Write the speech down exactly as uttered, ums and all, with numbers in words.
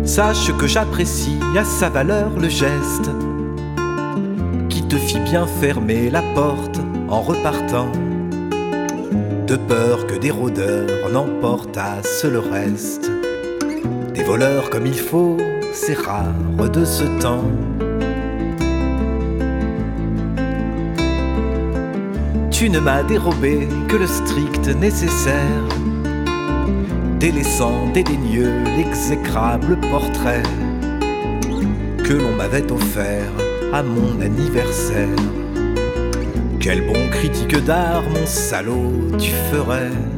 Sache que j'apprécie à sa valeur le geste qui te fit bien fermer la porte en repartant, de peur que des rôdeurs n'emportassent le reste. Des voleurs comme il faut, c'est rare de ce temps. Tu ne m'as dérobé que le strict nécessaire, délaissant dédaigneux l'exécrable portrait que l'on m'avait offert à mon anniversaire. Quel bon critique d'art, mon salaud, tu ferais